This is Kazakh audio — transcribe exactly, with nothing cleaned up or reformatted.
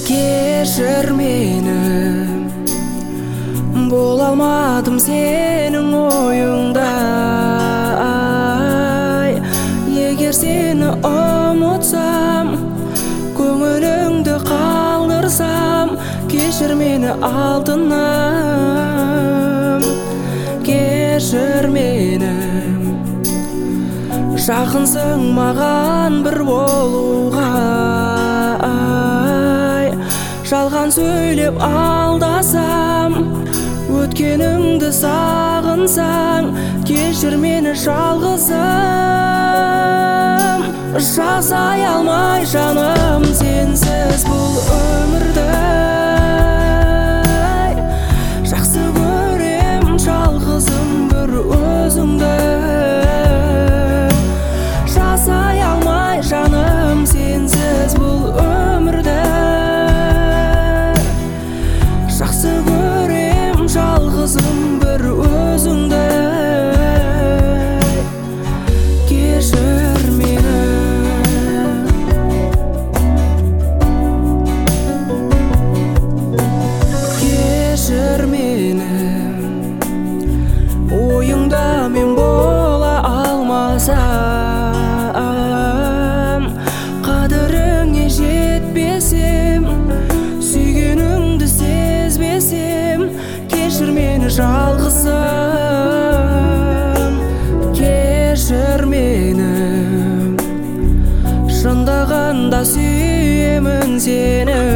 Кешір мені, бола алмадым сенің ойыңда. Егер сені ұмытсам, көңіліңді қалдырсам, кешір мені алтыным, кешір мені. Жақынсың маған бір болуға, жалған сөйлеп алдасам, өткеніңді сағынсаң, кешір мені жалғызым. Жасай алмай жаным сенсіз бұл өмірді, жақсы көрем жалғызым бір өзіңді. Жасай алмай жаным сенсіз бұл өмірді, жақсы көрем жалғызым бір өзіңді. Кешір мені. Кешір мені. Ойыңда мен бола алмасам, қадіріңе жетпесем, сүйгеніңді сезбесем, кешір мені жалғызым, кешір мені. Шындығында сүйемін сені,